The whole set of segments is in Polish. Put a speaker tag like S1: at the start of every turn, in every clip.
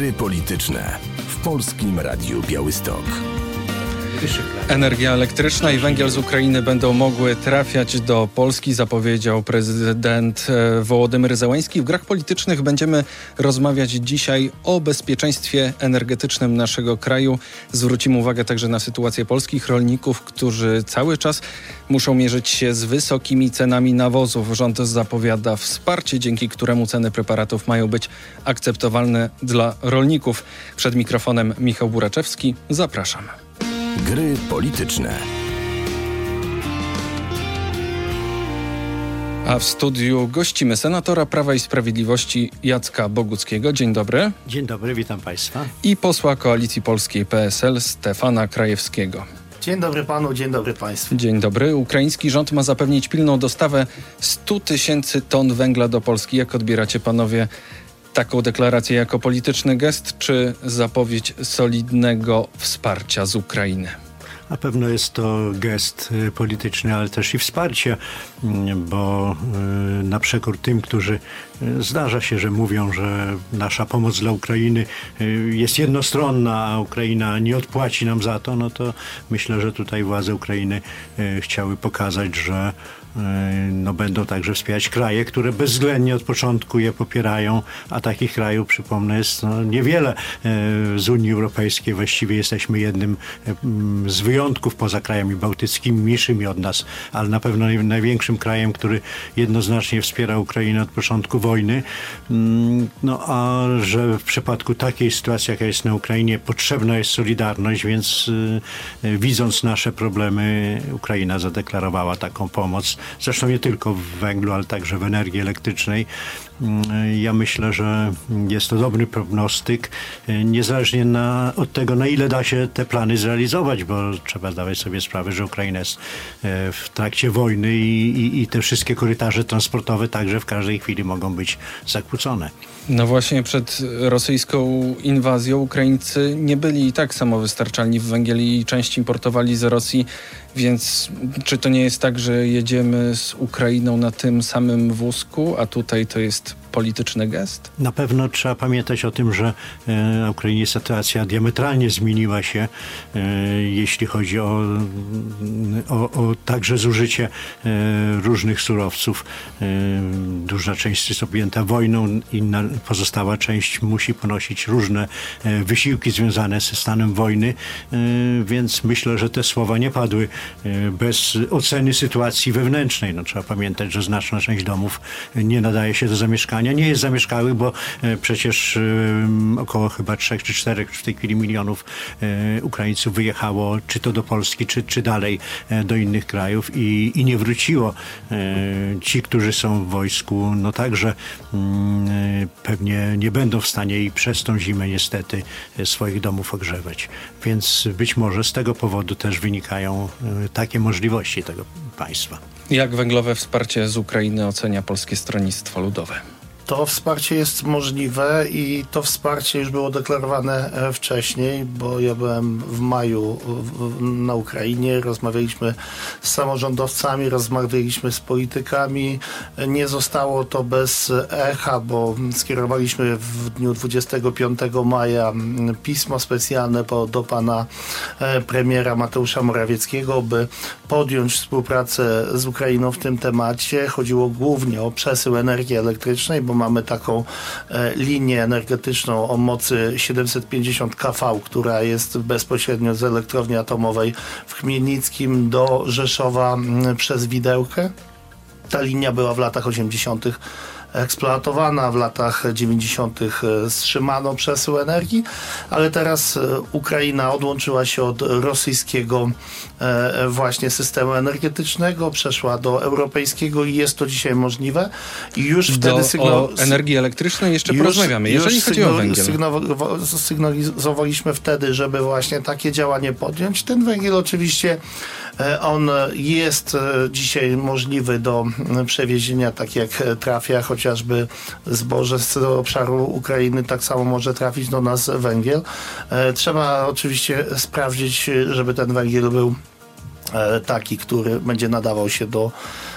S1: Gry polityczne w Polskim Radiu Białystok.
S2: Energia elektryczna i węgiel z Ukrainy będą mogły trafiać do Polski, zapowiedział prezydent Wołodymyr Zełenski. W grach politycznych będziemy rozmawiać dzisiaj o bezpieczeństwie energetycznym naszego kraju. Zwrócimy uwagę także na sytuację polskich rolników, którzy cały czas muszą mierzyć się z wysokimi cenami nawozów. Rząd zapowiada wsparcie, dzięki któremu ceny preparatów mają być akceptowalne dla rolników. Przed mikrofonem Michał Buraczewski. Zapraszam.
S1: Gry polityczne.
S2: A w studiu gościmy senatora Prawa i Sprawiedliwości Jacka Boguckiego. Dzień dobry.
S3: Dzień dobry, witam Państwa.
S2: I posła Koalicji Polskiej PSL Stefana Krajewskiego.
S4: Dzień dobry panu, dzień dobry państwu.
S2: Dzień dobry. Ukraiński rząd ma zapewnić pilną dostawę 100 tysięcy ton węgla do Polski. Jak odbieracie panowie taką deklarację jako polityczny gest, czy zapowiedź solidnego wsparcia z Ukrainy?
S3: Na pewno jest to gest polityczny, ale też i wsparcie, bo na przekór tym, którzy zdarza się, że mówią, że nasza pomoc dla Ukrainy jest jednostronna, a Ukraina nie odpłaci nam za to, no to myślę, że tutaj władze Ukrainy chciały pokazać, że będą także wspierać kraje, które bezwzględnie od początku je popierają, a takich krajów, przypomnę, jest niewiele z Unii Europejskiej. Właściwie jesteśmy jednym z wyjątków poza krajami bałtyckimi, mniejszymi od nas, ale na pewno największym krajem, który jednoznacznie wspiera Ukrainę od początku wojny. A że w przypadku takiej sytuacji, jaka jest na Ukrainie, potrzebna jest solidarność, więc widząc nasze problemy, Ukraina zadeklarowała taką pomoc. Zresztą nie tylko w węglu, ale także w energii elektrycznej. Ja myślę, że jest to dobry prognostyk, niezależnie od tego, na ile da się te plany zrealizować, bo trzeba zdawać sobie sprawę, że Ukraina jest w trakcie wojny i te wszystkie korytarze transportowe także w każdej chwili mogą być zakłócone.
S2: No właśnie przed rosyjską inwazją Ukraińcy nie byli i tak samowystarczalni w węgiel i część importowali z Rosji, więc czy to nie jest tak, że jedziemy z Ukrainą na tym samym wózku, a tutaj to jest polityczny gest?
S3: Na pewno trzeba pamiętać o tym, że na Ukrainie sytuacja diametralnie zmieniła się, jeśli chodzi o także zużycie różnych surowców. Duża część jest objęta wojną, inna pozostała część musi ponosić różne wysiłki związane ze stanem wojny, więc myślę, że te słowa nie padły bez oceny sytuacji wewnętrznej. Trzeba pamiętać, że znaczna część domów nie nadaje się do zamieszkania. Nie jest zamieszkały, bo przecież około chyba 3 czy 4 w tej chwili milionów Ukraińców wyjechało czy to do Polski, czy dalej do innych krajów i nie wróciło. Ci, którzy są w wojsku, także pewnie nie będą w stanie i przez tą zimę niestety swoich domów ogrzewać. Więc być może z tego powodu też wynikają takie możliwości tego państwa.
S2: Jak węglowe wsparcie z Ukrainy ocenia Polskie Stronnictwo Ludowe?
S4: To wsparcie jest możliwe i to wsparcie już było deklarowane wcześniej, bo ja byłem w maju na Ukrainie, rozmawialiśmy z samorządowcami, rozmawialiśmy z politykami. Nie zostało to bez echa, bo skierowaliśmy w dniu 25 maja pismo specjalne do pana premiera Mateusza Morawieckiego, by podjąć współpracę z Ukrainą w tym temacie. Chodziło głównie o przesył energii elektrycznej, bo mamy taką linię energetyczną o mocy 750 kV, która jest bezpośrednio z elektrowni atomowej w Chmielnickim do Rzeszowa przez Widełkę. Ta linia była w latach 80. eksploatowana, w latach 90. wstrzymano przesył energii, ale teraz Ukraina odłączyła się od rosyjskiego właśnie systemu energetycznego, przeszła do europejskiego i jest to dzisiaj możliwe. I już wtedy
S2: o energii elektrycznej jeszcze porozmawiamy, jeżeli chodzi o węgiel.
S4: Sygnalizowaliśmy wtedy, żeby właśnie takie działanie podjąć. Ten węgiel oczywiście on jest dzisiaj możliwy do przewiezienia, tak jak trafia chociażby zboże z obszaru Ukrainy, tak samo może trafić do nas węgiel. Trzeba oczywiście sprawdzić, żeby ten węgiel był taki, który będzie nadawał się do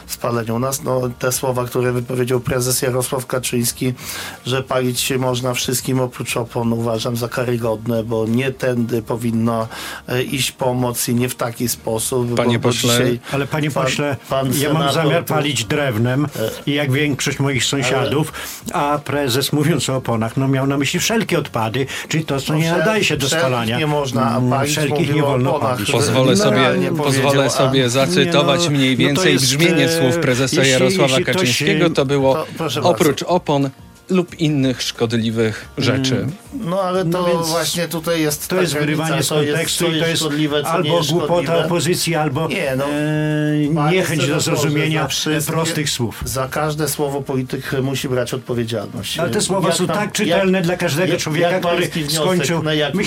S4: spaleniu. U nas te słowa, które wypowiedział prezes Jarosław Kaczyński, że palić się można wszystkim oprócz opon, uważam za karygodne, bo nie tędy powinna iść pomoc i nie w taki sposób.
S2: Panie pośle,
S3: ale panie pośle, ja mam zamiar palić drewnem i jak większość moich sąsiadów, a prezes, mówiąc o oponach, miał na myśli wszelkie odpady, czyli to, co nie nadaje się do spalania.
S4: Nie można, a palić
S3: wszelkich nie wolno palić.
S2: Pozwolę sobie zacytować mniej więcej brzmienie słów prezesa Jarosława Kaczyńskiego. To było oprócz opon lub innych szkodliwych rzeczy.
S4: No ale to właśnie tutaj jest...
S3: To jest wyrywanie z kontekstu i to jest albo głupota opozycji, albo niechęć do zrozumienia prostych słów.
S4: Za każde słowo polityk musi brać odpowiedzialność.
S3: Ale te słowa są tak czytelne dla każdego człowieka, który skończył...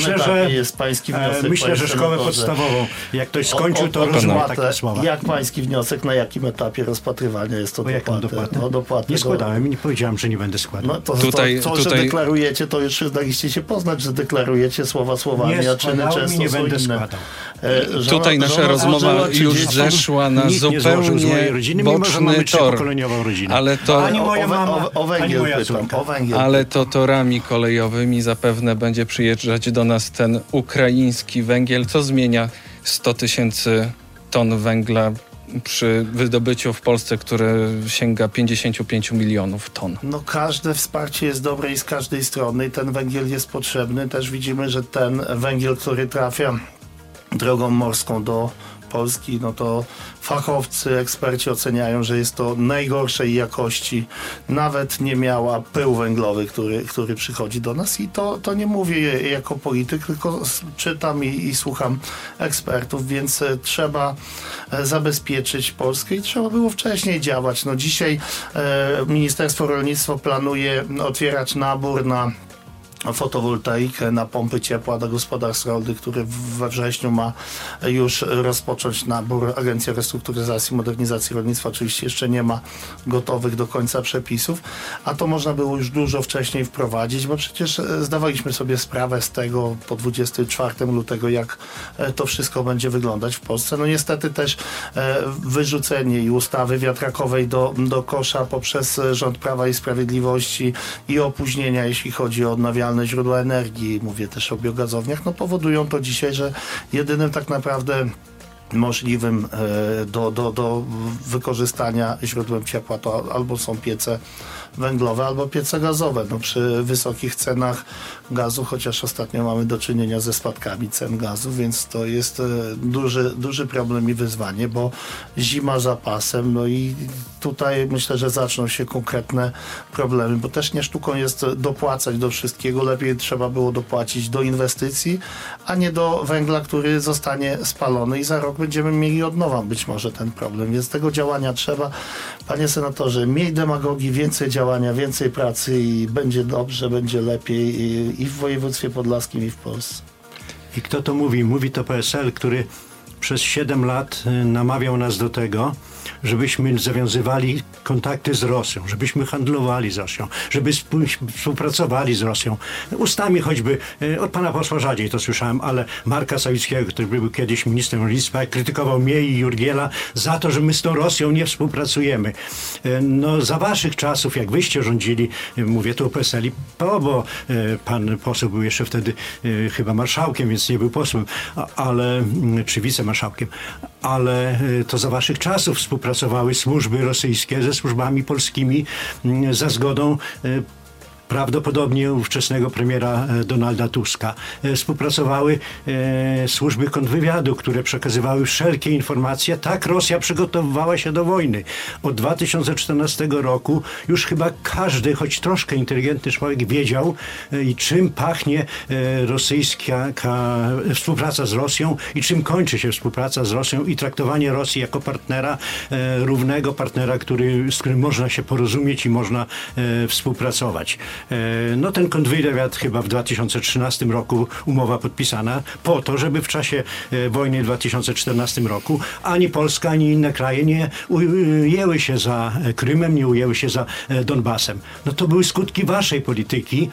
S3: Myślę, że szkołę podstawową. Jak ktoś skończył, to rozumie takie słowa.
S4: Jak pański wniosek, na jakim etapie rozpatrywania jest to dopłatę?
S3: Nie składałem i nie powiedziałem, że nie będę składał.
S4: No że deklarujecie, to już daliście się poznać, że deklarujecie słowa słowami, a czyny często
S3: nie
S4: są
S3: będę
S4: inne.
S3: składał.
S2: Tutaj nasza rozmowa już zeszła na zupełnie boczny tor. Ale to
S3: ani moja mama,
S4: o węgiel pytam.
S2: Ale to torami kolejowymi zapewne będzie przyjeżdżać do nas ten ukraiński węgiel, co zmienia 100 000 ton węgla przy wydobyciu w Polsce, które sięga 55 milionów ton.
S4: No każde wsparcie jest dobre i z każdej strony i ten węgiel jest potrzebny. Też widzimy, że ten węgiel, który trafia drogą morską do Polski, no to fachowcy, eksperci oceniają, że jest to najgorszej jakości. Nawet nie miała pył węglowy, który przychodzi do nas i to nie mówię jako polityk, tylko czytam i słucham ekspertów, więc trzeba zabezpieczyć Polskę i trzeba było wcześniej działać. No dzisiaj Ministerstwo Rolnictwa planuje otwierać nabór na fotowoltaikę, na pompy ciepła do gospodarstw rolnych, który we wrześniu ma już rozpocząć nabór. Agencja Restrukturyzacji i Modernizacji Rolnictwa oczywiście jeszcze nie ma gotowych do końca przepisów, a to można było już dużo wcześniej wprowadzić, bo przecież zdawaliśmy sobie sprawę z tego po 24 lutego, jak to wszystko będzie wyglądać w Polsce. No niestety też wyrzucenie i ustawy wiatrakowej do kosza poprzez rząd Prawa i Sprawiedliwości i opóźnienia, jeśli chodzi o odnawialne źródła energii, mówię też o biogazowniach, no powodują to dzisiaj, że jedynym tak naprawdę możliwym do wykorzystania źródłem ciepła to albo są piece węglowe, albo piece gazowe. No przy wysokich cenach gazu, chociaż ostatnio mamy do czynienia ze spadkami cen gazu, więc to jest duży problem i wyzwanie, bo zima za pasem, no i tutaj myślę, że zaczną się konkretne problemy, bo też nie sztuką jest dopłacać do wszystkiego. Lepiej trzeba było dopłacić do inwestycji, a nie do węgla, który zostanie spalony i za rok będziemy mieli od nowa być może ten problem, więc tego działania trzeba. Panie senatorze, mniej demagogii, więcej działania, więcej pracy i będzie dobrze, będzie lepiej i w województwie podlaskim, i w Polsce.
S3: I kto to mówi? Mówi to PSL, który przez 7 lat namawiał nas do tego, żebyśmy zawiązywali kontakty z Rosją, żebyśmy handlowali z Rosją, żeby współpracowali z Rosją. Ustami choćby, od pana posła rzadziej to słyszałem, ale Marka Sawickiego, który był kiedyś ministrem rolnictwa, krytykował mnie i Jurgiela za to, że my z tą Rosją nie współpracujemy. No za waszych czasów, jak wyście rządzili, mówię tu o PSL-i, bo pan poseł był jeszcze wtedy chyba marszałkiem, więc nie był posłem, czy wicemarszałkiem, ale to za waszych czasów współpracowały służby rosyjskie ze służbami polskimi za zgodą prawdopodobnie ówczesnego premiera Donalda Tuska. Współpracowały służby kontrwywiadu, które przekazywały wszelkie informacje. Tak Rosja przygotowywała się do wojny. Od 2014 roku już chyba każdy, choć troszkę inteligentny człowiek wiedział, i czym pachnie rosyjska współpraca z Rosją i czym kończy się współpraca z Rosją i traktowanie Rosji jako partnera, równego partnera, z którym można się porozumieć i można współpracować. No ten kontrwywiad chyba w 2013 roku umowa podpisana po to, żeby w czasie wojny w 2014 roku ani Polska, ani inne kraje nie ujęły się za Krymem, nie ujęły się za Donbasem. No to były skutki waszej polityki,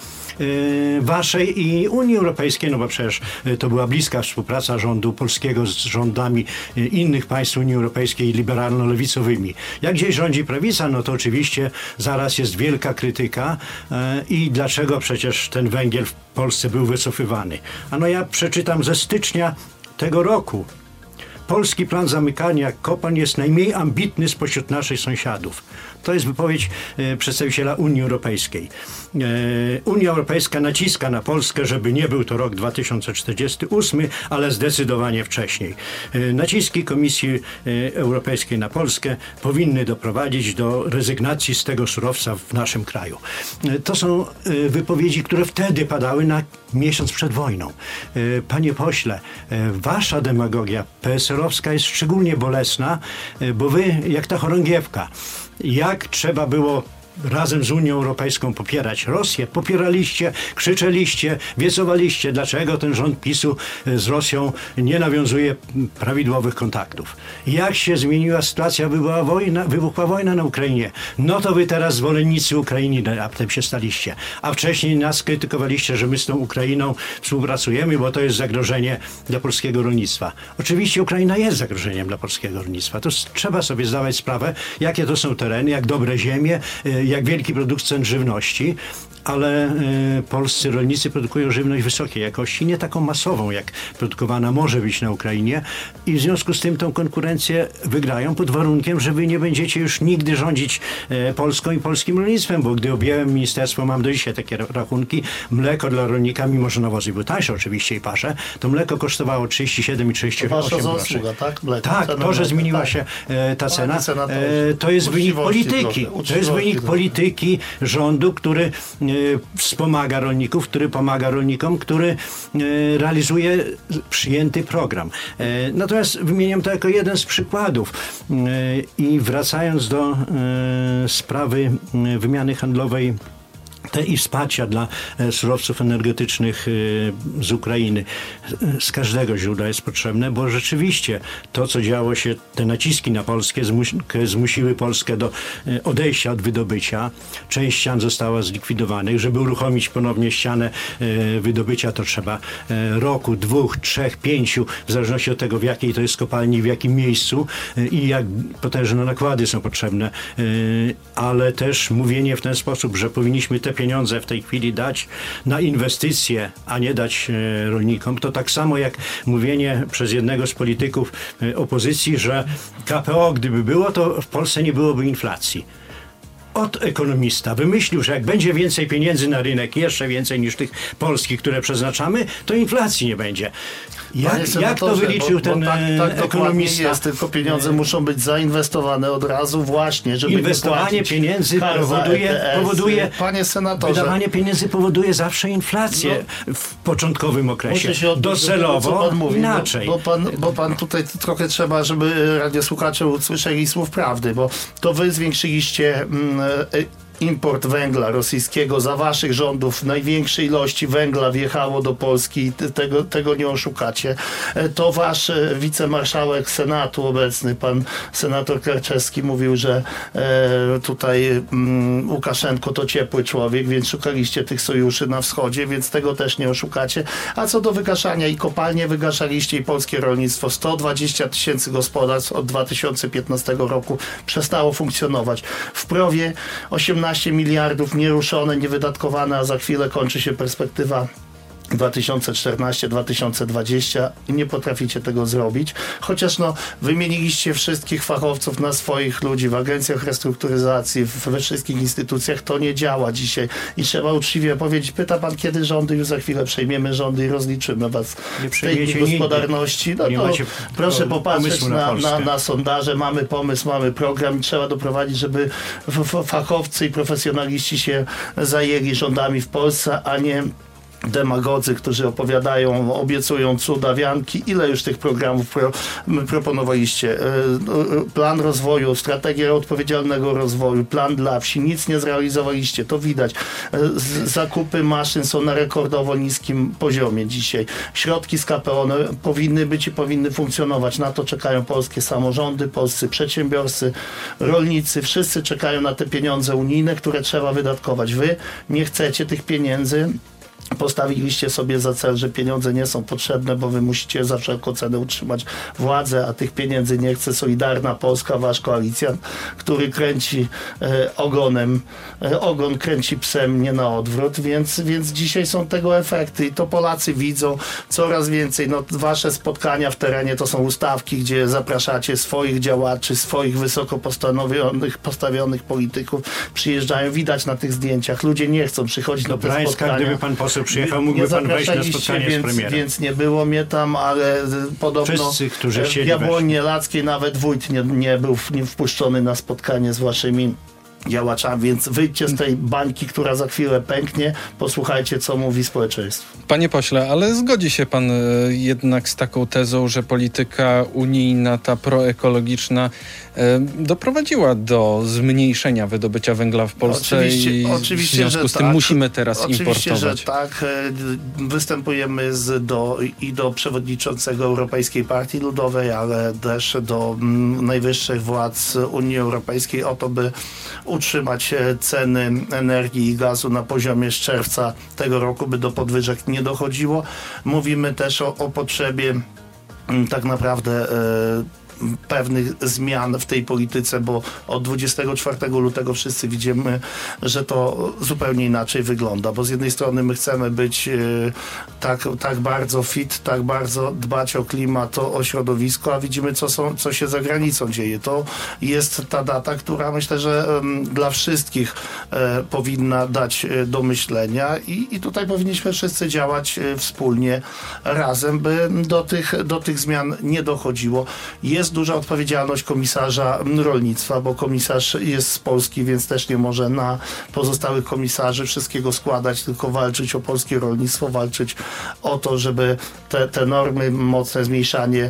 S3: waszej i Unii Europejskiej, no bo przecież to była bliska współpraca rządu polskiego z rządami innych państw Unii Europejskiej liberalno-lewicowymi. Jak gdzieś rządzi prawica, no to oczywiście zaraz jest wielka krytyka i dlaczego przecież ten węgiel w Polsce był wycofywany. No ja przeczytam ze stycznia tego roku. Polski plan zamykania kopalń jest najmniej ambitny spośród naszych sąsiadów. To jest wypowiedź przedstawiciela Unii Europejskiej. Unia Europejska naciska na Polskę, żeby nie był to rok 2048, ale zdecydowanie wcześniej. Naciski Komisji Europejskiej na Polskę powinny doprowadzić do rezygnacji z tego surowca w naszym kraju. To są wypowiedzi, które wtedy padały na miesiąc przed wojną. Panie pośle, wasza demagogia PSL-owska jest szczególnie bolesna, bo wy, jak ta chorągiewka, jak trzeba było razem z Unią Europejską popierać Rosję, popieraliście, krzyczeliście, wiecowaliście, dlaczego ten rząd PiS-u z Rosją nie nawiązuje prawidłowych kontaktów. Jak się zmieniła sytuacja, wybuchła wojna na Ukrainie, no to wy teraz zwolennicy Ukrainy raptem się staliście. A wcześniej nas krytykowaliście, że my z tą Ukrainą współpracujemy, bo to jest zagrożenie dla polskiego rolnictwa. Oczywiście Ukraina jest zagrożeniem dla polskiego rolnictwa. To trzeba sobie zdawać sprawę, jakie to są tereny, jak dobre ziemie, jak wielki producent żywności, ale polscy rolnicy produkują żywność wysokiej jakości, nie taką masową, jak produkowana może być na Ukrainie i w związku z tym tą konkurencję wygrają pod warunkiem, że wy nie będziecie już nigdy rządzić Polską i polskim rolnictwem, bo gdy objęłem ministerstwo, mam do dzisiaj takie rachunki, mleko dla rolnika, mimo że nawozy były tańsze oczywiście i pasze, to mleko kosztowało 37 i 38 groszy.
S4: Zasługa, tak? Mleko,
S3: tak, to, że zmieniła się ta cena, to jest wynik polityki. To jest wynik polityki rządu, który wspomaga rolników, który pomaga rolnikom, który realizuje przyjęty program. Natomiast wymieniam to jako jeden z przykładów. I wracając do sprawy wymiany handlowej i wsparcia dla surowców energetycznych z Ukrainy. Z każdego źródła jest potrzebne, bo rzeczywiście to, co działo się, te naciski na Polskę zmusiły Polskę do odejścia od wydobycia. Część ścian została zlikwidowanych. Żeby uruchomić ponownie ścianę wydobycia, to trzeba roku, 2, 3, 5, w zależności od tego, w jakiej to jest kopalni, w jakim miejscu i jak potężne nakłady są potrzebne. Ale też mówienie w ten sposób, że powinniśmy te pieniądze w tej chwili dać na inwestycje, a nie dać rolnikom, to tak samo jak mówienie przez jednego z polityków opozycji, że KPO gdyby było, to w Polsce nie byłoby inflacji. Ekonomista wymyślił, że jak będzie więcej pieniędzy na rynek, jeszcze więcej niż tych polskich, które przeznaczamy, to inflacji nie będzie. Jak to wyliczył ten ekonomista?
S4: Jest, tylko pieniądze muszą być zainwestowane od razu właśnie, żeby
S3: inwestowanie pieniędzy powoduje
S4: panie senatorze,
S3: wydawanie pieniędzy powoduje zawsze inflację w początkowym okresie. Docelowo inaczej.
S4: Bo pan tutaj trochę trzeba, żeby radiosłuchacze usłyszeli słów prawdy, bo to wy zwiększyliście import węgla rosyjskiego za waszych rządów. Największej ilości węgla wjechało do Polski. Tego nie oszukacie. To wasz wicemarszałek Senatu obecny, pan senator Karczewski, mówił, że tutaj Łukaszenko to ciepły człowiek, więc szukaliście tych sojuszy na wschodzie, więc tego też nie oszukacie. A co do wygaszania, i kopalnie wygaszaliście, i polskie rolnictwo. 120 000 gospodarstw od 2015 roku przestało funkcjonować. W Prowie 18 miliardów nieruszone, niewydatkowane, a za chwilę kończy się perspektywa 2014-2020 i nie potraficie tego zrobić. Chociaż wymieniliście wszystkich fachowców na swoich ludzi w agencjach restrukturyzacji, we wszystkich instytucjach. To nie działa dzisiaj i trzeba uczciwie powiedzieć, pyta pan, kiedy rządy, już za chwilę przejmiemy rządy i rozliczymy was w tej gospodarności. Proszę popatrzeć na sondaże. Mamy pomysł, mamy program i trzeba doprowadzić, żeby fachowcy i profesjonaliści się zajęli rządami w Polsce, a nie demagodzy, którzy opowiadają, obiecują cuda, wianki. Ile już tych programów proponowaliście? Plan rozwoju, strategia odpowiedzialnego rozwoju, plan dla wsi. Nic nie zrealizowaliście. To widać. Zakupy maszyn są na rekordowo niskim poziomie dzisiaj. Środki z KPO one powinny być i powinny funkcjonować. Na to czekają polskie samorządy, polscy przedsiębiorcy, rolnicy. Wszyscy czekają na te pieniądze unijne, które trzeba wydatkować. Wy nie chcecie tych pieniędzy. Postawiliście sobie za cel, że pieniądze nie są potrzebne, bo wy musicie za wszelką cenę utrzymać władzę, a tych pieniędzy nie chce Solidarna Polska, wasz koalicjant, który kręci ogon kręci psem, nie na odwrót, więc dzisiaj są tego efekty i to Polacy widzą coraz więcej. No, wasze spotkania w terenie to są ustawki, gdzie zapraszacie swoich działaczy, swoich wysoko postawionych polityków. Przyjeżdżają, widać na tych zdjęciach. Ludzie nie chcą przychodzić do tych spotkań.
S3: Gdyby pan poseł przyjechał, mógłby pan wejść na spotkanie z premierem.
S4: Więc nie było mnie tam, ale podobno
S3: wszyscy, którzy chcieli
S4: w Jabłonie Lackiej nawet wójt nie był wpuszczony na spotkanie z waszymi działaczami, więc wyjdźcie z tej bańki, która za chwilę pęknie, posłuchajcie, co mówi społeczeństwo.
S2: Panie pośle, ale zgodzi się pan jednak z taką tezą, że polityka unijna, ta proekologiczna, doprowadziła do zmniejszenia wydobycia węgla w Polsce
S4: oczywiście,
S2: w związku z tym musimy teraz importować.
S4: Oczywiście, że tak. Występujemy do przewodniczącego Europejskiej Partii Ludowej, ale też do najwyższych władz Unii Europejskiej o to, by utrzymać ceny energii i gazu na poziomie z czerwca tego roku, by do podwyżek nie dochodziło. Mówimy też o potrzebie tak naprawdę pewnych zmian w tej polityce, bo od 24 lutego wszyscy widzimy, że to zupełnie inaczej wygląda, bo z jednej strony my chcemy być tak bardzo fit, tak bardzo dbać o klimat, o środowisko, a widzimy, co się za granicą dzieje. To jest ta data, która myślę, że dla wszystkich powinna dać do myślenia i tutaj powinniśmy wszyscy działać wspólnie, razem, by do tych zmian nie dochodziło. Jest duża odpowiedzialność komisarza rolnictwa, bo komisarz jest z Polski, więc też nie może na pozostałych komisarzy wszystkiego składać, tylko walczyć o polskie rolnictwo, walczyć o to, żeby te normy, mocne zmniejszanie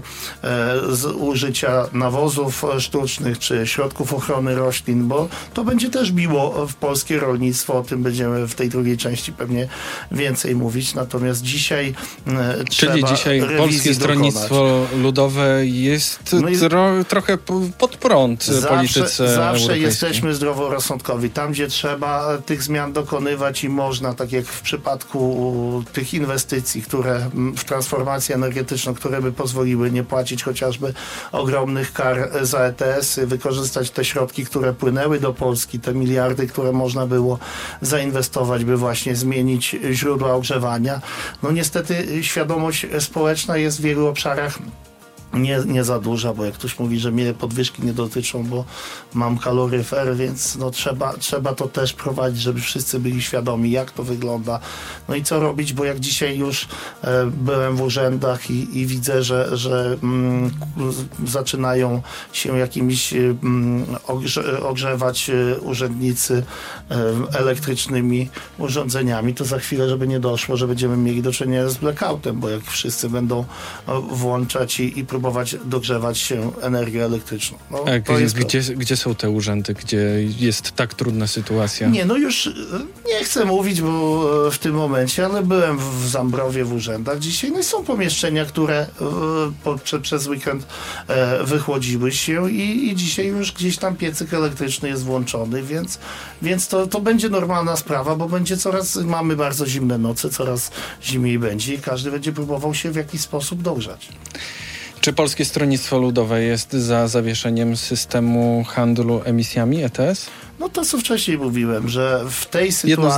S4: użycia nawozów sztucznych czy środków ochrony roślin, bo to będzie też biło w polskie rolnictwo. O tym będziemy w tej drugiej części pewnie więcej mówić. Natomiast dzisiaj
S2: Czyli dzisiaj Polskie Stronnictwo Ludowe jest trochę pod prąd polityce
S4: Zawsze jesteśmy zdroworozsądkowi. Tam, gdzie trzeba tych zmian dokonywać i można, tak jak w przypadku tych inwestycji, które w transformację energetyczną, które by pozwoliły nie płacić chociażby ogromnych kar za ETS-y, wykorzystać te środki, które płynęły do Polski, te miliardy, które można było zainwestować, by właśnie zmienić źródła ogrzewania. No niestety świadomość społeczna jest w wielu obszarach nie za duża, bo jak ktoś mówi, że mnie podwyżki nie dotyczą, bo mam kaloryfer, więc no trzeba to też prowadzić, żeby wszyscy byli świadomi, jak to wygląda. No i co robić, bo jak dzisiaj już byłem w urzędach i widzę, że zaczynają się jakimiś ogrzewać urzędnicy elektrycznymi urządzeniami, to za chwilę, żeby nie doszło, że będziemy mieli do czynienia z blackoutem, bo jak wszyscy będą włączać i próbować dogrzewać się energią elektryczną. No,
S2: gdzie są te urzędy, gdzie jest tak trudna sytuacja?
S4: Nie, no już nie chcę mówić, bo w tym momencie, ale byłem w Zambrowie w urzędach dzisiaj, no i są pomieszczenia, które przez weekend wychłodziły się i dzisiaj już gdzieś tam piecyk elektryczny jest włączony, więc to będzie normalna sprawa, bo mamy bardzo zimne noce, coraz zimniej będzie i każdy będzie próbował się w jakiś sposób dogrzać.
S2: Czy Polskie Stronnictwo Ludowe jest za zawieszeniem systemu handlu emisjami ETS?
S4: No to, co wcześniej mówiłem, że w tej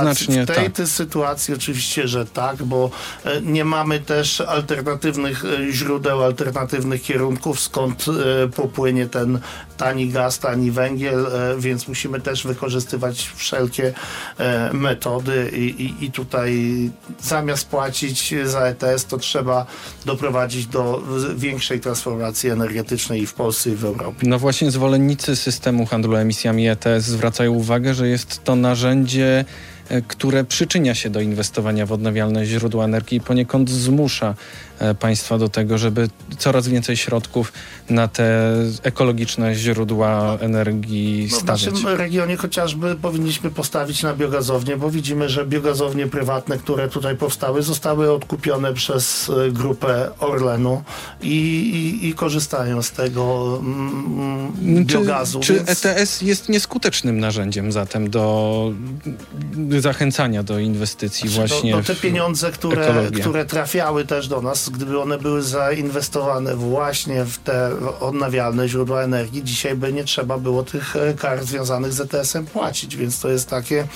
S4: sytuacji oczywiście, że tak, bo nie mamy też alternatywnych źródeł, alternatywnych kierunków, skąd popłynie ten tani gaz, tani węgiel, więc musimy też wykorzystywać wszelkie metody i tutaj zamiast płacić za ETS, to trzeba doprowadzić do większej transformacji energetycznej i w Polsce, i w Europie.
S2: No właśnie zwolennicy systemu handlu emisjami ETS zwracają uwagę, że jest to narzędzie które przyczynia się do inwestowania w odnawialne źródła energii i poniekąd zmusza państwa do tego, żeby coraz więcej środków na te ekologiczne źródła energii stawiać.
S4: W naszym regionie chociażby powinniśmy postawić na biogazownię, bo widzimy, że biogazownie prywatne, które tutaj powstały, zostały odkupione przez grupę Orlenu i korzystają z tego biogazu.
S2: Czy ETS jest nieskutecznym narzędziem zatem do zachęcania do inwestycji właśnie
S4: te pieniądze, które trafiały też do nas, gdyby one były zainwestowane właśnie w te odnawialne źródła energii, dzisiaj by nie trzeba było tych kar związanych z ETS-em płacić, więc to jest takie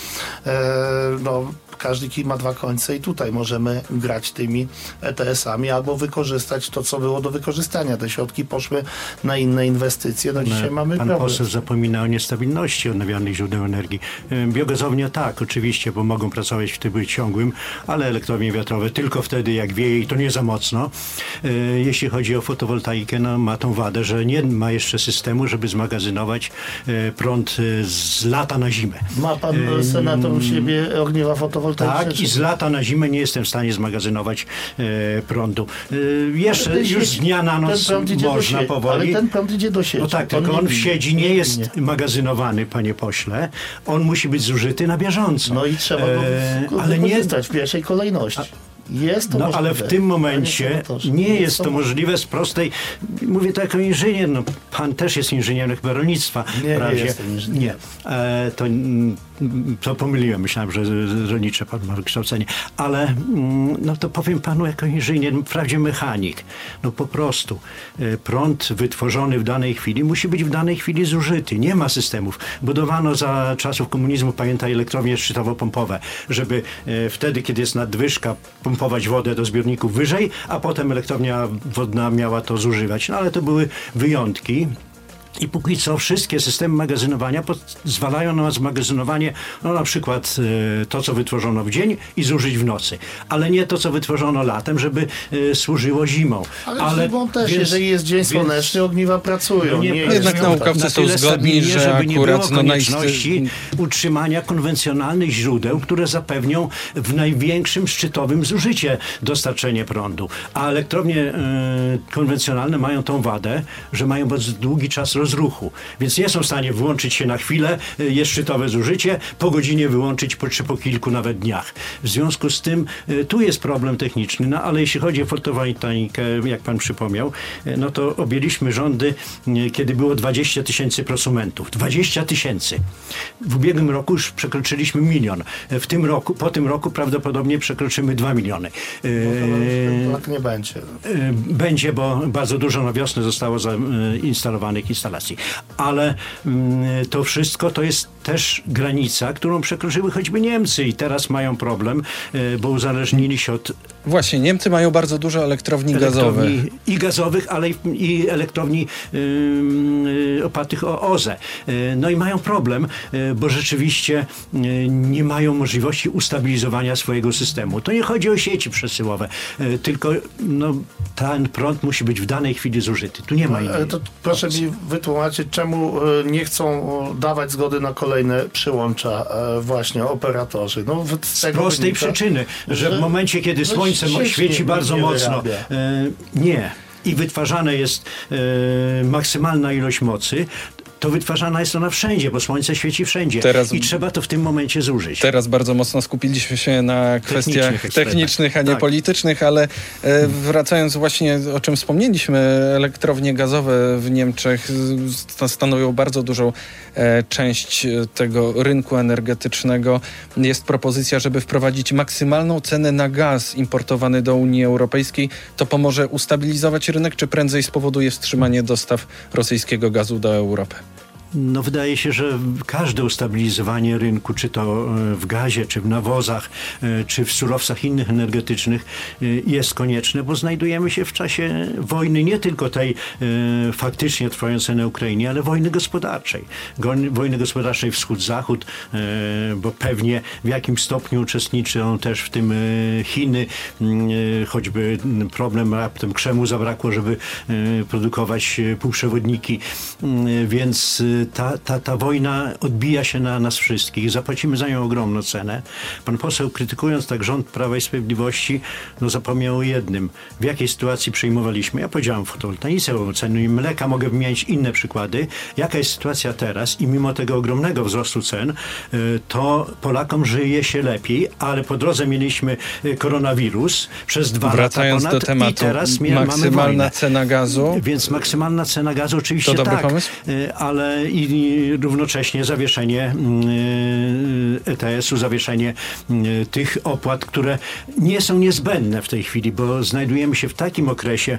S4: każdy kij ma dwa końce i tutaj możemy grać tymi ETS-ami albo wykorzystać to, co było do wykorzystania. Te środki poszły na inne inwestycje. Dzisiaj mamy
S3: Pan
S4: problem.
S3: poseł zapomina o niestabilności odnawialnych źródeł energii. Biogazownie tak, oczywiście, bo mogą pracować w trybie ciągłym, ale elektrownie wiatrowe tylko wtedy, jak wieje i to nie za mocno. Jeśli chodzi o fotowoltaikę, ma tą wadę, że nie ma jeszcze systemu, żeby zmagazynować prąd z lata na zimę.
S4: Ma pan senator u siebie ogniwa fotowoltaiczne?
S3: Tak, i z lata na zimę nie jestem w stanie zmagazynować prądu. Jeszcze już z dnia na noc można powoli.
S4: Ale ten prąd idzie do sieci.
S3: No tak, tylko on w sieci nie jest magazynowany, panie pośle. On musi być zużyty na bieżąco.
S4: No i trzeba go wykorzystać w pierwszej kolejności. Jest to możliwe.
S3: Ale w tym momencie nie jest to możliwe z prostej... Mówię to jako inżynier. Pan też jest inżynierem chyba rolnictwa.
S4: Nie jestem inżynierem.
S3: To pomyliłem. Myślałem, że rolnicze pan ma wykształcenie. Ale to powiem panu jako inżynier, wprawdzie mechanik. Po prostu prąd wytworzony w danej chwili musi być w danej chwili zużyty. Nie ma systemów. Budowano za czasów komunizmu, pamiętaj, elektrownie szczytowo-pompowe, żeby wtedy, kiedy jest nadwyżka, pompować wodę do zbiorników wyżej, a potem elektrownia wodna miała to zużywać. Ale to były wyjątki. I póki co wszystkie systemy magazynowania pozwalają na zmagazynowanie na przykład to, co wytworzono w dzień i zużyć w nocy. Ale nie to, co wytworzono latem, żeby służyło zimą.
S4: Ale zimą też, jeżeli jest dzień słoneczny, ogniwa pracują.
S2: Jednak naukowcy są zgodni, że
S3: żeby nie było
S2: akurat
S3: konieczności utrzymania konwencjonalnych źródeł, które zapewnią w największym szczytowym zużycie dostarczenie prądu. A elektrownie konwencjonalne mają tą wadę, że mają bardzo długi czas rozruchu, więc nie są w stanie włączyć się na chwilę, jest szczytowe zużycie, po godzinie wyłączyć, czy po kilku nawet dniach. W związku z tym tu jest problem techniczny, ale jeśli chodzi o fotowoltaikę, jak pan przypomniał, to objęliśmy rządy, kiedy było 20 000 prosumentów. 20 000. W ubiegłym roku już przekroczyliśmy 1 000 000. Po tym roku prawdopodobnie przekroczymy 2 miliony.
S4: Tak nie będzie.
S3: Będzie, bo bardzo dużo na wiosnę zostało zainstalowanych instalacji. Ale to wszystko to jest też granica, którą przekroczyły choćby Niemcy i teraz mają problem, bo uzależnili się od...
S2: Właśnie, Niemcy mają bardzo dużo elektrowni gazowych.
S3: I gazowych, ale i elektrowni opartych o OZE. I mają problem, bo rzeczywiście nie mają możliwości ustabilizowania swojego systemu. To nie chodzi o sieci przesyłowe, tylko ten prąd musi być w danej chwili zużyty. Tu nie ma innej.
S4: To proszę mi wytłumaczyć, czemu nie chcą dawać zgody na kolejne przyłącza właśnie operatorzy.
S3: Z prostej przyczyny, że w momencie, kiedy słońce świeci bardzo mocno, i wytwarzana jest maksymalna ilość mocy, to wytwarzana jest ona wszędzie, bo słońce świeci wszędzie. I trzeba to w tym momencie zużyć.
S2: Teraz bardzo mocno skupiliśmy się na kwestiach technicznych, a nie politycznych, ale wracając właśnie, o czym wspomnieliśmy, elektrownie gazowe w Niemczech stanowią bardzo dużą część tego rynku energetycznego. Jest propozycja, żeby wprowadzić maksymalną cenę na gaz importowany do Unii Europejskiej. To pomoże ustabilizować rynek, czy prędzej spowoduje wstrzymanie dostaw rosyjskiego gazu do Europy?
S3: Wydaje się, że każde ustabilizowanie rynku, czy to w gazie, czy w nawozach, czy w surowcach innych energetycznych jest konieczne, bo znajdujemy się w czasie wojny, nie tylko tej faktycznie trwającej na Ukrainie, ale wojny gospodarczej. Wojny gospodarczej wschód-zachód, bo pewnie w jakim stopniu uczestniczą też w tym Chiny, choćby problem raptem krzemu zabrakło, żeby produkować półprzewodniki, więc ta wojna odbija się na nas wszystkich. Zapłacimy za nią ogromną cenę. Pan poseł, krytykując tak rząd Prawa i Sprawiedliwości, zapomniał o jednym. W jakiej sytuacji przyjmowaliśmy? Ja powiedziałem fotowoltaice, o cenie mleka, mogę wymienić inne przykłady. Jaka jest sytuacja teraz i mimo tego ogromnego wzrostu cen, to Polakom żyje się lepiej, ale po drodze mieliśmy koronawirus przez 2
S2: Wracając
S3: lata ponad
S2: do tematu,
S3: i teraz
S2: maksymalna cena gazu.
S3: Więc maksymalna cena gazu oczywiście
S2: to dobry
S3: tak,
S2: pomysł?
S3: ale i równocześnie zawieszenie ETS-u, zawieszenie tych opłat, które nie są niezbędne w tej chwili, bo znajdujemy się w takim okresie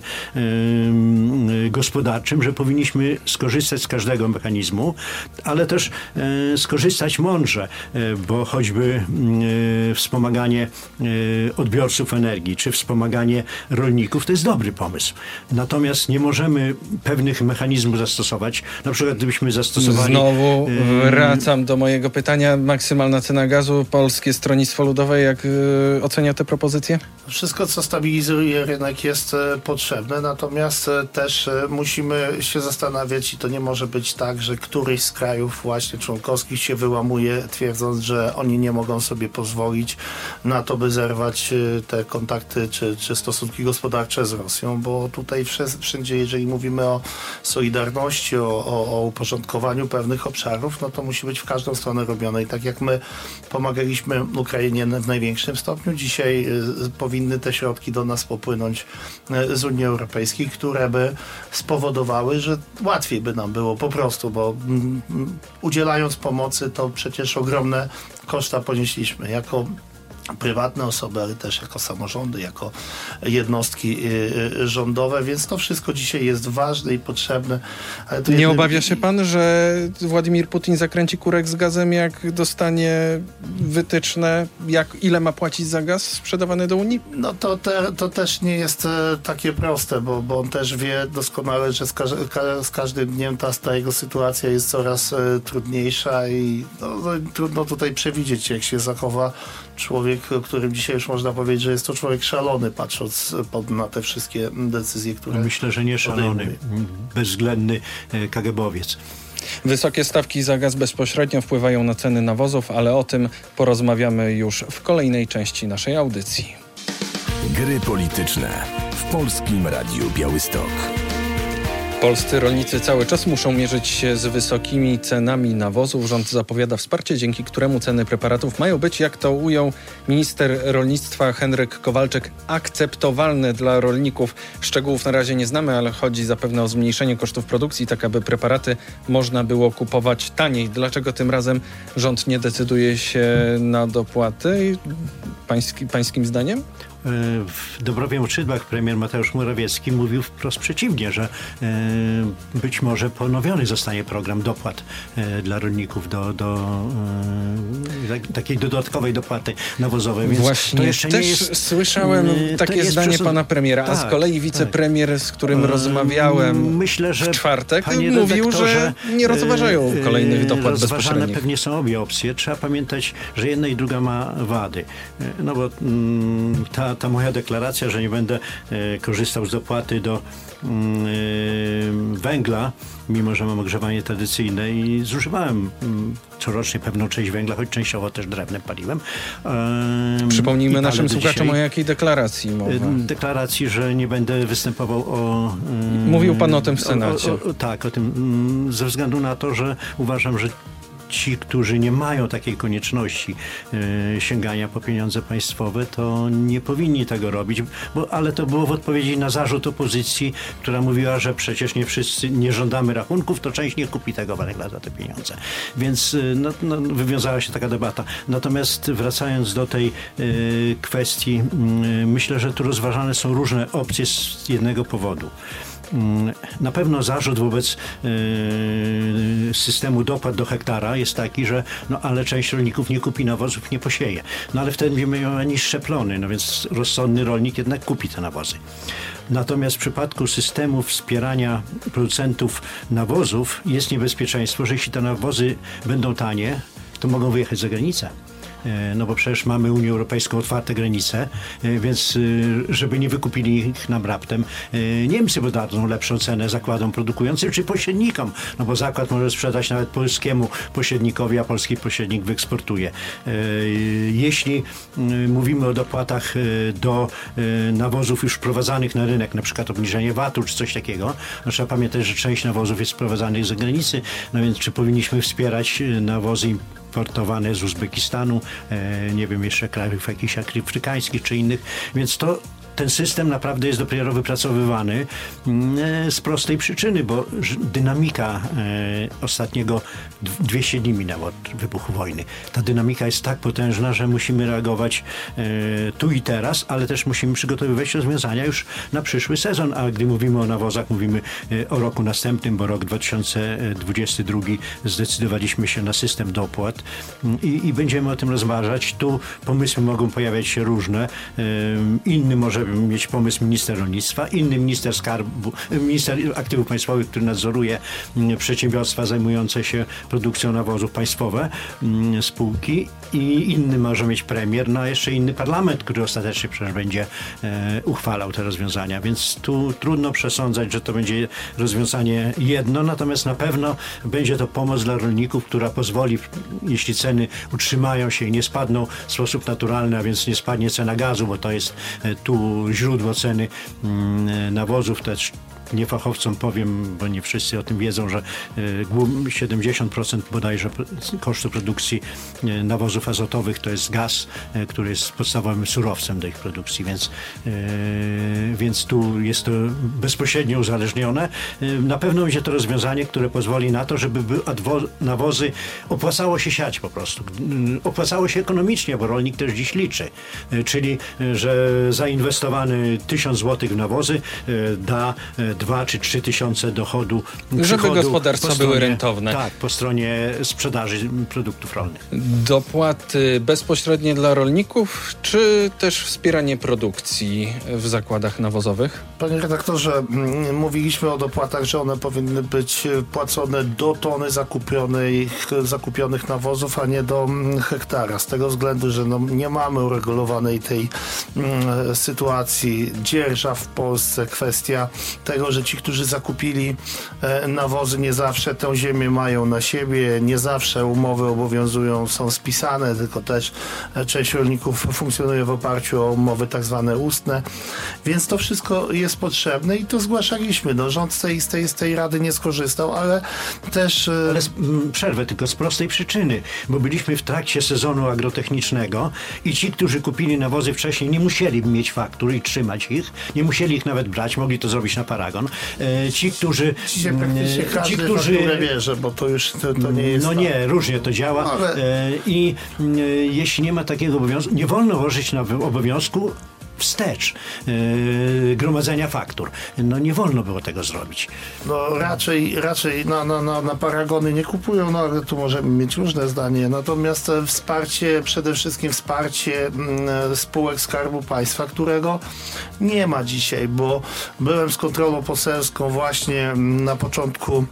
S3: gospodarczym, że powinniśmy skorzystać z każdego mechanizmu, ale też skorzystać mądrze, bo choćby wspomaganie odbiorców energii, czy wspomaganie rolników, to jest dobry pomysł. Natomiast nie możemy pewnych mechanizmów zastosować. Na przykład gdybyśmy zastosowali...
S2: Znowu wracam do mojego pytania. Maksymalna cena gazu. Polskie Stronnictwo Ludowe, jak ocenia te propozycje?
S4: Wszystko, co stabilizuje rynek, jest potrzebne, natomiast też musimy się zastanawiać i to nie może być tak, że któryś z krajów właśnie członkowskich się wyłamuje, twierdząc, że oni nie mogą sobie pozwolić na to, by zerwać te kontakty czy stosunki gospodarcze z Rosją, bo tutaj wszędzie, jeżeli mówimy o solidarności, o uporządkowaniu pewnych obszarów, no to musi być w każdą stronę robione i tak jak my pomagaliśmy Ukrainie w największym stopniu, dzisiaj powinny te środki do nas popłynąć z Unii Europejskiej, które by spowodowały, że łatwiej by nam było po prostu, bo udzielając pomocy, to przecież ogromne koszta ponieśliśmy jako prywatne osoby, ale też jako samorządy, jako jednostki rządowe, więc to wszystko dzisiaj jest ważne i potrzebne. Ale
S2: nie obawia się pan, że Władimir Putin zakręci kurek z gazem, jak dostanie wytyczne, ile ma płacić za gaz sprzedawany do Unii?
S4: No to też nie jest takie proste, bo on też wie doskonale, że z każdym dniem ta jego sytuacja jest coraz trudniejsza i trudno tutaj przewidzieć, jak się zachowa człowiek, o którym dzisiaj już można powiedzieć, że jest to człowiek szalony, patrząc na te wszystkie decyzje, które
S3: myślę, że nie szalony, bezwzględny KGB-owiec.
S2: Wysokie stawki za gaz bezpośrednio wpływają na ceny nawozów, ale o tym porozmawiamy już w kolejnej części naszej audycji.
S1: Gry polityczne w Polskim Radiu Białystok.
S2: Polscy rolnicy cały czas muszą mierzyć się z wysokimi cenami nawozów. Rząd zapowiada wsparcie, dzięki któremu ceny preparatów mają być, jak to ujął minister rolnictwa Henryk Kowalczyk, akceptowalne dla rolników. Szczegółów na razie nie znamy, ale chodzi zapewne o zmniejszenie kosztów produkcji, tak aby preparaty można było kupować taniej. Dlaczego tym razem rząd nie decyduje się na dopłaty? Pańskim zdaniem?
S3: W Dąbrowie Moczydłach premier Mateusz Morawiecki mówił wprost przeciwnie, że być może ponowiony zostanie program dopłat dla rolników do takiej dodatkowej dopłaty nawozowej. Więc
S2: właśnie
S3: to jeszcze
S2: też
S3: nie jest,
S2: słyszałem takie zdanie pana premiera, a z kolei wicepremier, z którym rozmawiałem
S3: myślę, że
S2: w czwartek, mówił, że nie rozważają kolejnych dopłat bezpośrednich.
S3: Pewnie są obie opcje. Trzeba pamiętać, że jedna i druga ma wady. No bo ta moja deklaracja, że nie będę korzystał z dopłaty do węgla, mimo że mam ogrzewanie tradycyjne i zużywałem corocznie pewną część węgla, choć częściowo też drewnem paliłem.
S2: Przypomnijmy naszym słuchaczom, o jakiej deklaracji mowa.
S3: Deklaracji, że nie będę występował o...
S2: Mówił pan o tym w Senacie.
S3: Tak, o tym ze względu na to, że uważam, że ci, którzy nie mają takiej konieczności sięgania po pieniądze państwowe, to nie powinni tego robić, ale to było w odpowiedzi na zarzut opozycji, która mówiła, że przecież nie wszyscy nie żądamy rachunków, to część nie kupi tego węgla za te pieniądze. Więc wywiązała się taka debata. Natomiast wracając do tej kwestii, myślę, że tu rozważane są różne opcje z jednego powodu. Na pewno zarzut wobec systemu dopłat do hektara jest taki, że ale część rolników nie kupi nawozów, nie posieje. Ale wtedy będziemy mieli niższe plony, więc rozsądny rolnik jednak kupi te nawozy. Natomiast w przypadku systemu wspierania producentów nawozów jest niebezpieczeństwo, że jeśli te nawozy będą tanie, to mogą wyjechać za granicę. no bo przecież mamy Unię Europejską, otwarte granice, więc żeby nie wykupili ich nam raptem, Niemcy dadzą lepszą cenę zakładom produkującym czy pośrednikom, no bo zakład może sprzedać nawet polskiemu pośrednikowi, a polski pośrednik wyeksportuje. Jeśli mówimy o dopłatach do nawozów już wprowadzanych na rynek, na przykład obniżenie VAT-u czy coś takiego, no trzeba pamiętać, że część nawozów jest sprowadzanych z zagranicy, no więc czy powinniśmy wspierać nawozy importowane z Uzbekistanu, nie wiem, jeszcze krajów jakichś afrykańskich czy innych, więc ten system naprawdę jest dopiero wypracowywany z prostej przyczyny, bo dynamika ostatniego 200 dni minęło od wybuchu wojny. Ta dynamika jest tak potężna, że musimy reagować tu i teraz, ale też musimy przygotowywać rozwiązania już na przyszły sezon, a gdy mówimy o nawozach, mówimy o roku następnym, bo rok 2022 zdecydowaliśmy się na system dopłat i będziemy o tym rozważać. Tu pomysły mogą pojawiać się różne. Inny może mieć pomysł minister rolnictwa, inny minister aktywów państwowych, który nadzoruje przedsiębiorstwa zajmujące się produkcją nawozów, państwowe spółki, i inny może mieć premier, no a jeszcze inny parlament, który ostatecznie przecież będzie uchwalał te rozwiązania, więc tu trudno przesądzać, że to będzie rozwiązanie jedno, natomiast na pewno będzie to pomoc dla rolników, która pozwoli, jeśli ceny utrzymają się i nie spadną w sposób naturalny, a więc nie spadnie cena gazu, bo to jest tu źródło ceny nawozów, też niefachowcom powiem, bo nie wszyscy o tym wiedzą, że 70% bodajże kosztu produkcji nawozów azotowych to jest gaz, który jest podstawowym surowcem do ich produkcji, więc tu jest to bezpośrednio uzależnione. Na pewno będzie to rozwiązanie, które pozwoli na to, żeby nawozy opłacało się siać po prostu. Opłacało się ekonomicznie, bo rolnik też dziś liczy. Czyli, że zainwestowany 1000 zł w nawozy da 2 czy 3 tysiące dochodu.
S2: Żeby gospodarstwa były rentowne.
S3: Tak, po stronie sprzedaży produktów rolnych.
S2: Dopłaty bezpośrednie dla rolników, czy też wspieranie produkcji w zakładach nawozowych?
S4: Panie redaktorze, mówiliśmy o dopłatach, że one powinny być płacone do tony zakupionych nawozów, a nie do hektara. Z tego względu, że nie mamy uregulowanej tej sytuacji. Dzierża w Polsce, kwestia tego, że ci, którzy zakupili nawozy, nie zawsze tę ziemię mają na siebie, nie zawsze umowy obowiązują, są spisane, tylko też część rolników funkcjonuje w oparciu o umowy tak zwane ustne, więc to wszystko jest potrzebne i to zgłaszaliśmy. No, rząd z tej rady nie skorzystał, ale też...
S3: Ale przerwę tylko z prostej przyczyny, bo byliśmy w trakcie sezonu agrotechnicznego i ci, którzy kupili nawozy wcześniej, nie musieli mieć faktur i trzymać ich, nie musieli ich nawet brać, mogli to zrobić na paragon. Ci, którzy...
S4: Dzisiaj praktycznie każdy bierze, bo to już to nie jest...
S3: No nie, różnie to działa. Ale... I jeśli nie ma takiego obowiązku, nie wolno włożyć na obowiązku wstecz gromadzenia faktur. No nie wolno było tego zrobić.
S4: No raczej na paragony nie kupują, no ale tu możemy mieć różne zdanie. Natomiast przede wszystkim wsparcie spółek Skarbu Państwa, którego nie ma dzisiaj, bo byłem z kontrolą poselską właśnie na początku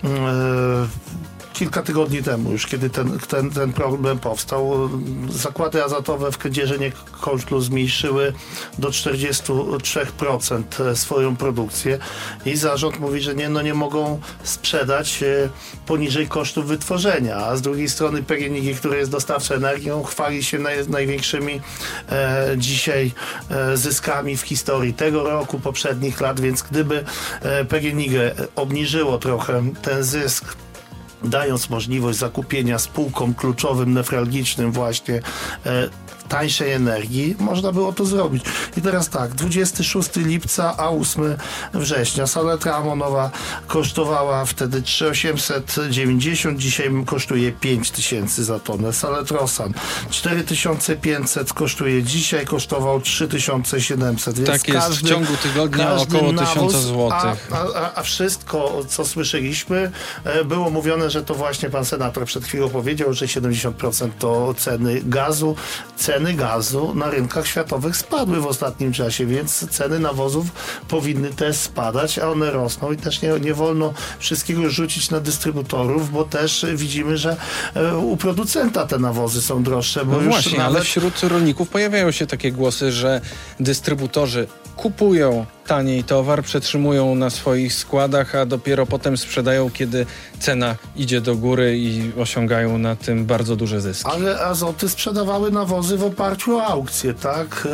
S4: kilka tygodni temu już, kiedy ten problem powstał. Zakłady azotowe w Kędzierzynie-Koźlu zmniejszyły do 43% swoją produkcję i zarząd mówi, że nie mogą sprzedać poniżej kosztów wytworzenia, a z drugiej strony PGNiG, który jest dostawcą energią, chwali się największymi dzisiaj zyskami w historii tego roku, poprzednich lat, więc gdyby PGNiG obniżyło trochę ten zysk, dając możliwość zakupienia spółkom kluczowym, newralgicznym właśnie tańszej energii, można było to zrobić. I teraz tak, 26 lipca, a 8 września. Saletra amonowa kosztowała wtedy 3890, dzisiaj kosztuje 5000 za tonę. Saletrosan 4500 kosztuje dzisiaj, kosztował 3700. Więc
S2: tak jest, w ciągu tygodnia około 1000 zł.
S4: A wszystko, co słyszeliśmy, było mówione, że to właśnie pan senator przed chwilą powiedział, że 70% to ceny gazu, ceny ceny gazu na rynkach światowych spadły w ostatnim czasie, więc ceny nawozów powinny też spadać, a one rosną i też nie wolno wszystkiego rzucić na dystrybutorów, bo też widzimy, że u producenta te nawozy są droższe. Bo
S2: no
S4: już
S2: właśnie, ale wśród rolników pojawiają się takie głosy, że dystrybutorzy kupują taniej towar, przetrzymują na swoich składach, a dopiero potem sprzedają, kiedy cena idzie do góry i osiągają na tym bardzo duże zyski.
S4: Ale Azoty sprzedawały nawozy w oparciu o aukcje, tak?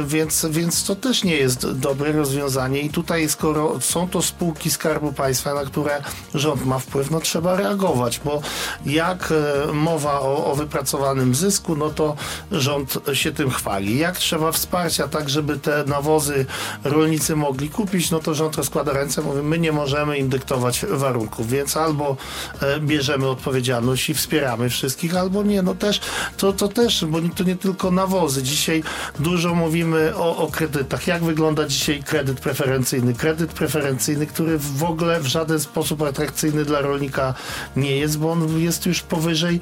S4: Więc to też nie jest dobre rozwiązanie i tutaj skoro są to spółki Skarbu Państwa, na które rząd ma wpływ, no trzeba reagować, bo jak mowa o wypracowanym zysku, no to rząd się tym chwali. Jak trzeba wsparcia, tak żeby te nawozy rolnicy mogli kupić, no to rząd rozkłada ręce, mówi, my nie możemy im dyktować warunków, więc albo bierzemy odpowiedzialność i wspieramy wszystkich, albo nie. No też, to też, bo to nie tylko nawozy. Dzisiaj dużo mówimy o kredytach. Jak wygląda dzisiaj kredyt preferencyjny? Kredyt preferencyjny, który w ogóle w żaden sposób atrakcyjny dla rolnika nie jest, bo on jest już powyżej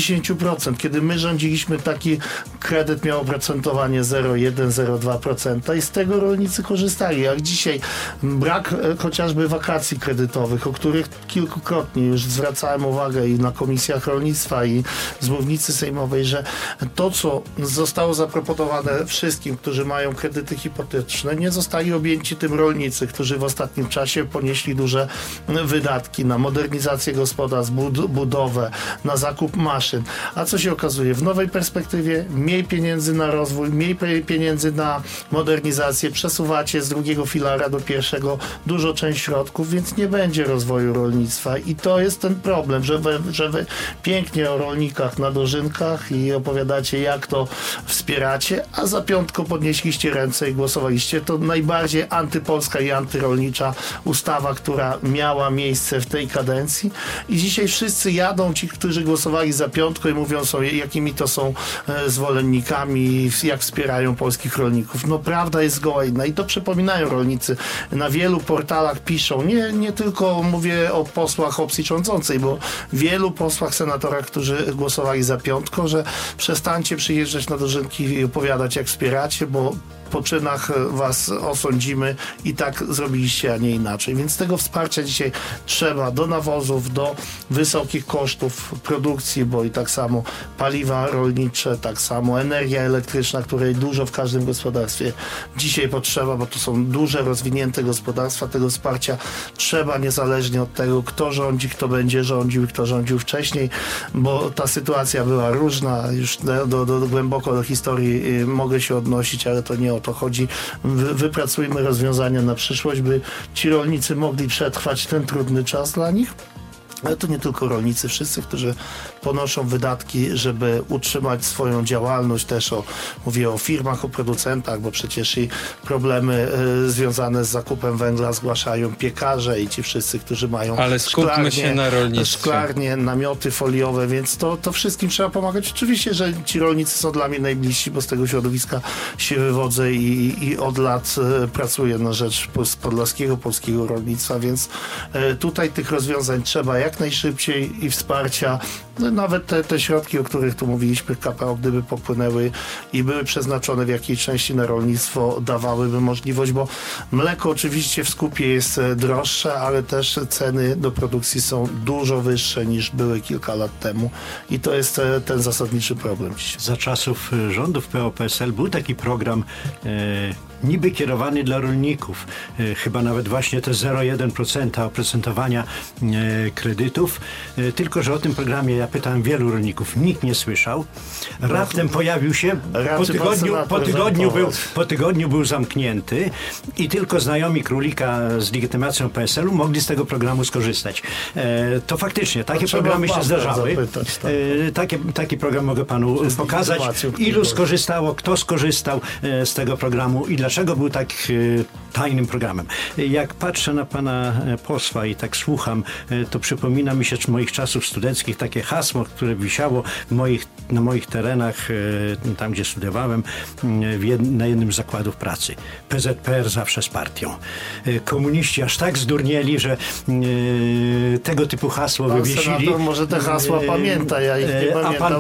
S4: 10%. Kiedy my rządziliśmy, taki kredyt miał oprocentowanie 0,1-0,2% i z tego rolnicy korzystali. Jak dzisiaj brak chociażby wakacji kredytowych, o których kilkukrotnie już zwracałem uwagę i na komisjach rolnictwa i z mównicy sejmowej, że to, co zostało zaproponowane wszystkim, którzy mają kredyty hipoteczne, nie zostali objęci tym rolnicy, którzy w ostatnim czasie ponieśli duże wydatki na modernizację gospodarstw, budowę, na zakup maszyn. A co się okazuje? W nowej perspektywie mniej pieniędzy na rozwój, mniej pieniędzy na modernizację, przesuwacie z drugiego filara do pierwszego dużo część środków, więc nie będzie rozwoju rolnictwa i to jest ten problem, że wy pięknie o rolnikach na dożynkach i opowiadacie, jak to wspieracie, a za piątką podnieśliście ręce i głosowaliście. To najbardziej antypolska i antyrolnicza ustawa, która miała miejsce w tej kadencji i dzisiaj wszyscy jadą, ci, którzy głosowali za piątką i mówią sobie, jakimi to są zwolennikami, jak wspierają polskich rolników. No prawda jest zgoła inna i to przypominają rolnicy. Na wielu portalach piszą, nie tylko mówię o posłach opcji rządzącej, bo wielu posłach, senatorach, którzy głosowali za piątką, że przestańcie przyjeżdżać na dożynki i opowiadać, jak wspieracie, bo po czynach was osądzimy i tak zrobiliście, a nie inaczej. Więc tego wsparcia dzisiaj trzeba do nawozów, do wysokich kosztów produkcji, bo i tak samo paliwa rolnicze, tak samo energia elektryczna, której dużo w każdym gospodarstwie dzisiaj potrzeba, bo to są duże, rozwinięte gospodarstwa. Tego wsparcia trzeba niezależnie od tego, kto rządzi, kto będzie rządził i kto rządził wcześniej, bo ta sytuacja była różna. Już głęboko do historii mogę się odnosić, ale to nie o to chodzi. Wypracujmy rozwiązania na przyszłość, by ci rolnicy mogli przetrwać ten trudny czas dla nich. Ale to nie tylko rolnicy, wszyscy, którzy ponoszą wydatki, żeby utrzymać swoją działalność, też mówię o firmach, o producentach, bo przecież i problemy związane z zakupem węgla zgłaszają piekarze i ci wszyscy, którzy mają
S2: ale skupmy się na rolnictwie.
S4: Szklarnie, namioty foliowe, więc to wszystkim trzeba pomagać. Oczywiście, że ci rolnicy są dla mnie najbliżsi, bo z tego środowiska się wywodzę i od lat pracuję na rzecz podlaskiego, polskiego rolnictwa, więc tutaj tych rozwiązań trzeba jak najszybciej i wsparcia. No, nawet te środki, o których tu mówiliśmy, KPO, gdyby popłynęły i były przeznaczone w jakiejś części na rolnictwo, dawałyby możliwość, bo mleko oczywiście w skupie jest droższe, ale też ceny do produkcji są dużo wyższe niż były kilka lat temu i to jest ten zasadniczy problem dzisiaj.
S3: Za czasów rządów PO-PSL był taki program niby kierowany dla rolników. Chyba nawet właśnie te 0,1% oprocentowania kredytów. Tylko że o tym programie ja pytałem wielu rolników. Nikt nie słyszał. Raptem pojawił się, po tygodniu był zamknięty i tylko znajomi królika z legitymacją PSL-u mogli z tego programu skorzystać. To faktycznie, takie programy się zdarzały. Taki program mogę panu pokazać. Ilu skorzystało, kto skorzystał z tego programu i dlaczego był tak tajnym programem. Jak patrzę na pana posła i tak słucham, to przypomina mi się z moich czasów studenckich takie hasło, które wisiało na moich terenach, tam gdzie studiowałem, na jednym z zakładów pracy. PZPR zawsze z partią. Komuniści aż tak zdurnieli, że tego typu hasło wywiesili.
S4: Senator może te hasła pamięta, ja ich nie pamiętam,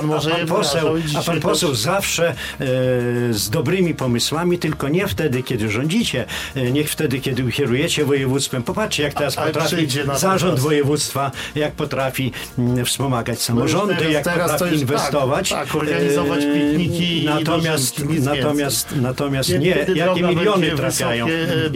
S3: a pan poseł zawsze z dobrymi pomysłami, tylko nie wtedy, kiedy rządzicie, nie wtedy, kiedy kierujecie województwem. Popatrzcie, jak teraz potrafi zarząd województwa, jak potrafi wspomagać samorządy, jak potrafi inwestować.
S4: Tak, organizować pikniki.
S3: Natomiast nie, jakie miliony trafiają.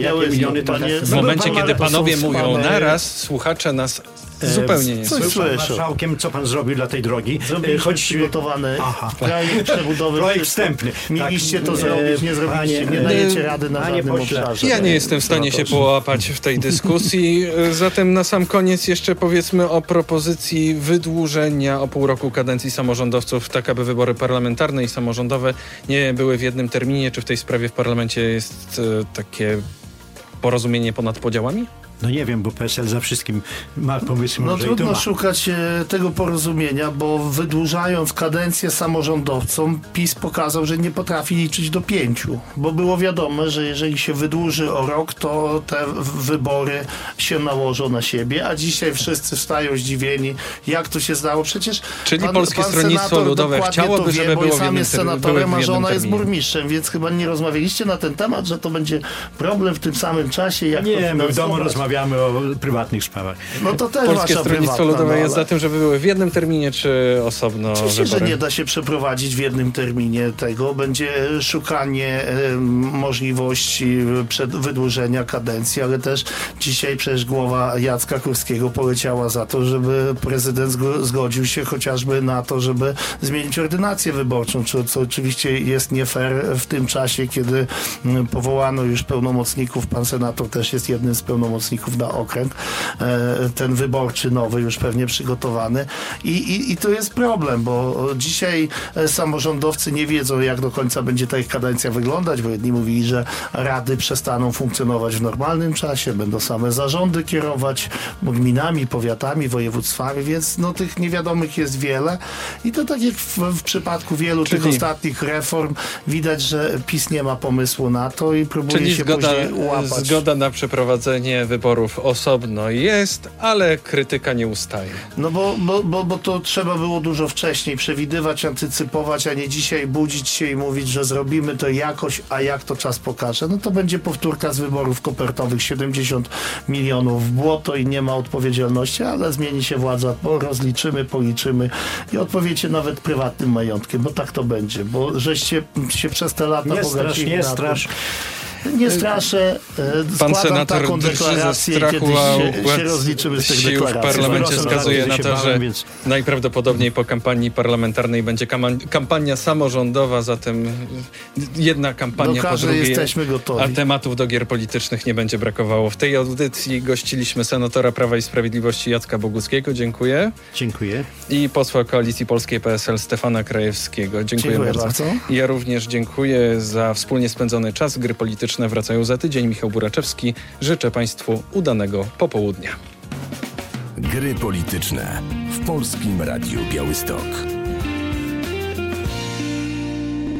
S2: W momencie, kiedy panowie mówią naraz, słuchacze nas zupełnie nie słyszą.
S3: Marszałkiem, co pan zrobił dla tej drogi?
S4: Zrobiliśmy przygotowany projekt przebudowy.
S3: Projekt wstępny.
S4: Mieliście to zrobić, nie zrobiliście. Nie dajecie rady na żadnym obszarze.
S2: Ja nie jestem w stanie się połapać w tej dyskusji. Zatem na sam koniec jeszcze powiedzmy o propozycji wydłużenia o pół roku kadencji samorządowców, tak aby wybory parlamentarne i samorządowe nie były w jednym terminie. Czy w tej sprawie w parlamencie jest takie porozumienie ponad podziałami?
S3: No nie wiem, bo PSL za wszystkim ma pomysły.
S4: No trudno szukać tego porozumienia, bo wydłużając kadencję samorządowcom, PiS pokazał, że nie potrafi liczyć do 5. Bo było wiadomo, że jeżeli się wydłuży o rok, to te wybory się nałożą na siebie, a dzisiaj wszyscy wstają zdziwieni, jak to się zdało. Przecież
S2: czyli Polskie Stronnictwo Ludowe chciałoby, żeby było w jednym terminie. Bo sam jest
S4: senatorem, a żona jest burmistrzem, więc chyba nie rozmawialiście na ten temat, że to będzie problem w tym samym czasie. Jak
S3: nie, my w domu rozmawiamy o prywatnych sprawach.
S4: No to też
S2: Polskie Stronnictwo Ludowe jest za tym, żeby były w jednym terminie, czy osobno?
S4: Oczywiście, że nie da się przeprowadzić w jednym terminie tego. Będzie szukanie możliwości wydłużenia kadencji, ale też dzisiaj przecież głowa Jacka Kurskiego poleciała za to, żeby prezydent zgodził się chociażby na to, żeby zmienić ordynację wyborczą, co oczywiście jest nie fair w tym czasie, kiedy powołano już pełnomocników. Pan senator też jest jednym z pełnomocników na okręg, ten wyborczy nowy już pewnie przygotowany i to jest problem, bo dzisiaj samorządowcy nie wiedzą, jak do końca będzie ta ich kadencja wyglądać, bo jedni mówili, że rady przestaną funkcjonować w normalnym czasie, będą same zarządy kierować gminami, powiatami, województwami, więc no tych niewiadomych jest wiele i to tak jak w przypadku wielu tych ostatnich reform widać, że PiS nie ma pomysłu na to i próbuje się później łapać.
S2: Zgoda na przeprowadzenie wyborów osobno jest, ale krytyka nie ustaje.
S4: No bo to trzeba było dużo wcześniej przewidywać, antycypować, a nie dzisiaj budzić się i mówić, że zrobimy to jakoś, a jak to czas pokaże. No to będzie powtórka z wyborów kopertowych, 70 milionów w błoto i nie ma odpowiedzialności, ale zmieni się władza, rozliczymy, policzymy i odpowiecie nawet prywatnym majątkiem, bo tak to będzie, bo żeście się przez te lata bogacili.
S3: Nie strasz.
S4: Nie straszę.
S2: Pan senator taką deklarację,
S4: kiedy się rozliczymy z tych deklaracji.
S2: W parlamencie wskazuje na to, że najprawdopodobniej po kampanii parlamentarnej będzie kampania samorządowa, zatem jedna kampania po drugiej,
S4: jesteśmy gotowi.
S2: A tematów do gier politycznych nie będzie brakowało. W tej audycji gościliśmy senatora Prawa i Sprawiedliwości Jacka Boguckiego. Dziękuję.
S3: Dziękuję.
S2: I posła Koalicji Polskiej PSL Stefana Krajewskiego. Dziękuję bardzo. Ja również dziękuję za wspólnie spędzony czas. Gry polityczne wracają za tydzień. Michał Buraczewski. Życzę Państwu udanego popołudnia.
S1: Gry polityczne w Polskim Radiu Białystok.